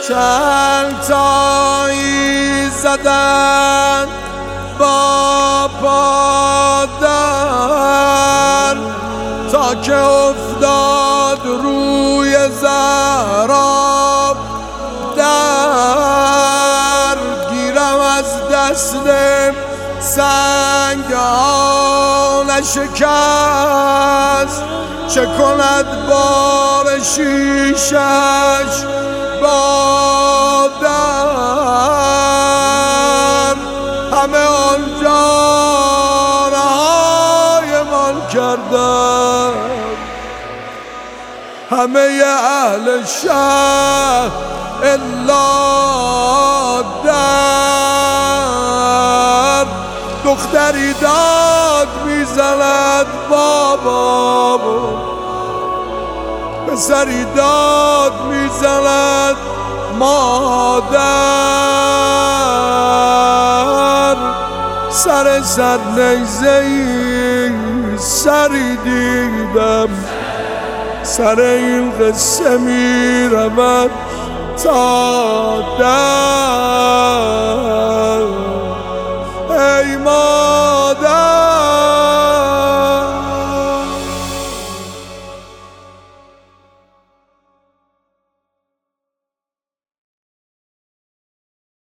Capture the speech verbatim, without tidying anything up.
چند تایی زدن با پادر تا که افتاد روی زهرا در گیرم از دست سنگ ها نشکست چه کند بار شیشش با در همه آن جانهایمان کردن همه اهل شهر الا در دختری داد میزند بابا پسری داد میزند مادر سر صد نیزه ای سری دیدم سر این قصه می رود تا در ای ما